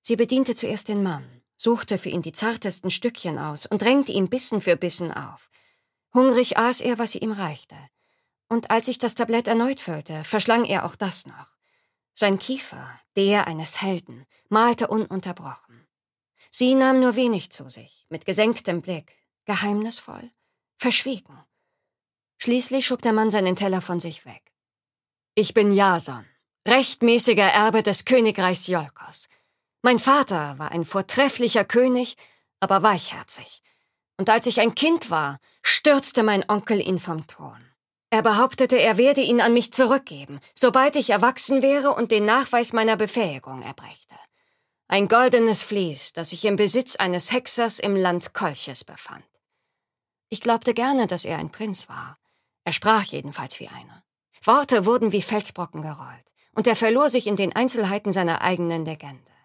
Sie bediente zuerst den Mann, suchte für ihn die zartesten Stückchen aus und drängte ihm Bissen für Bissen auf. Hungrig aß er, was sie ihm reichte. Und als ich das Tablett erneut füllte, verschlang er auch das noch. Sein Kiefer, der eines Helden, malte ununterbrochen. Sie nahm nur wenig zu sich, mit gesenktem Blick, geheimnisvoll, verschwiegen. Schließlich schob der Mann seinen Teller von sich weg. »Ich bin Jason, rechtmäßiger Erbe des Königreichs Iolkos. Mein Vater war ein vortrefflicher König, aber weichherzig. Und als ich ein Kind war, stürzte mein Onkel ihn vom Thron. Er behauptete, er werde ihn an mich zurückgeben, sobald ich erwachsen wäre und den Nachweis meiner Befähigung erbrächte. Ein goldenes Vlies, das sich im Besitz eines Hexers im Land Kolchis befand. Ich glaubte gerne, dass er ein Prinz war. Er sprach jedenfalls wie einer. Worte wurden wie Felsbrocken gerollt, und er verlor sich in den Einzelheiten seiner eigenen Legende.